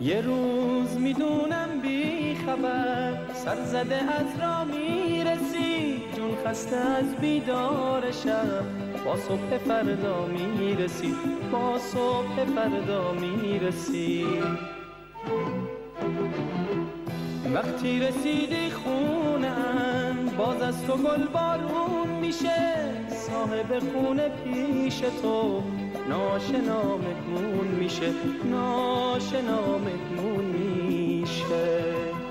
یه روز میدونم بی خبر سر زده از را میرسی، جون خسته از بیدار شب با صبح فردا میرسی، با صبح فردا میرسی. وقتی رسیدی خونم باز از تو گل بارون میشه، صاحب خونه پیش تو ناشنا مهمون میشه، ناشنا مهمون میشه.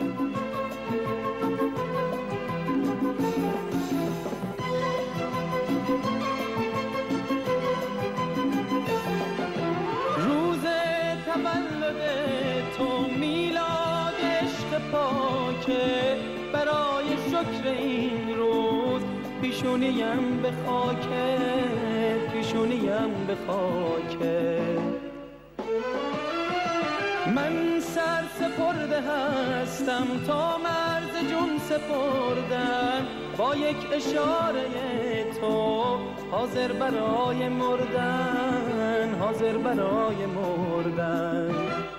روز تولد تو میلاد عشق پاکه، برای شکر این روز پیشونیم به خاکه، پیشونیم به خاکه. من سر سپرده هستم تا مرز جون سپردن، با یک اشاره تو حاضر برای مردن، حاضر برای مردن.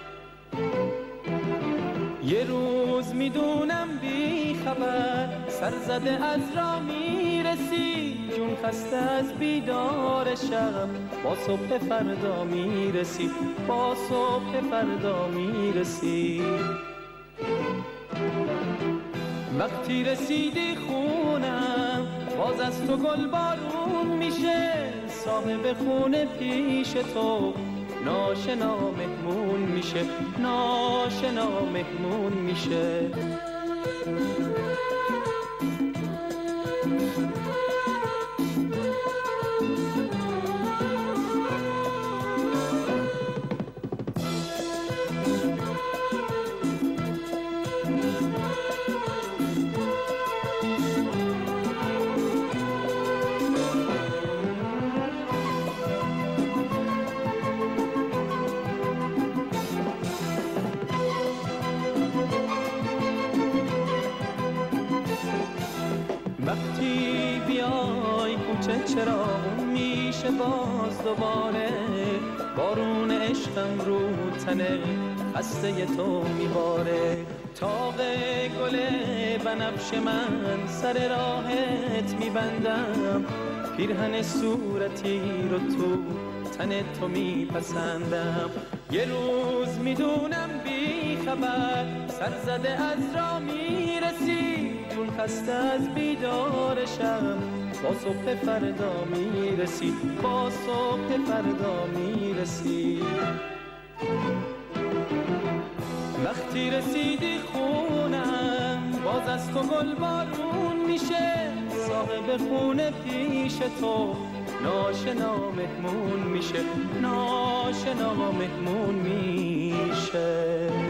یه روز میدونم بی خبر سر زده از را میرسی، جون خسته از بیدار شب با صبح فردا میرسی، با صبح فردا میرسی. وقتی رسیدی خونم باز از تو گل بارون میشه، صاحب خونه پیش تو ناشنا مهمون میشه، ناشنا مهمون میشه. وقتی بیای کوچه چراغون میشه باز دوباره، بارون عشقم رو تنه خسته تو میباره. تاق گل بنفش من سر راهت میبندم، پیرهن صورتی رو تو تن تو میپسندم. یه روز میدونم بی خبر سر زده از را میرسی، جون خسته از بیدار شب با صبح فردا میرسی، با صبح فردا میرسی. وقتی رسیدی خونم باز از تو گل بارون میشه، صاحب خونه پیش تو ناشنا مهمون میشه، ناشنا مهمون میشه.